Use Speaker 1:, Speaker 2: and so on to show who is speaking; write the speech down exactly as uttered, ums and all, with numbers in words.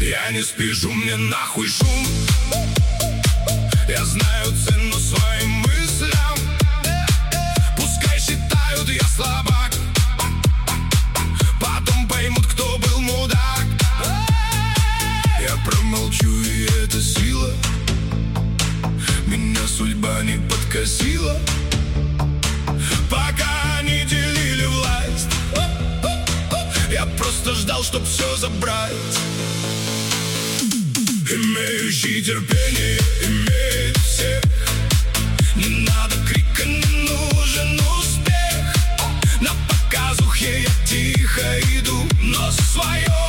Speaker 1: Я не спешу, мне нахуй шум. Я знаю цену своим мыслям. Пускай считают, я слабак, потом поймут, кто был мудак. Я промолчу, и это сила. Меня судьба не подкосила. Пока они делили власть, я просто ждал, чтоб все забрать. Имеющий терпение имеет всех. Не надо крика, не нужен успех. На показухе я тихо иду, но свое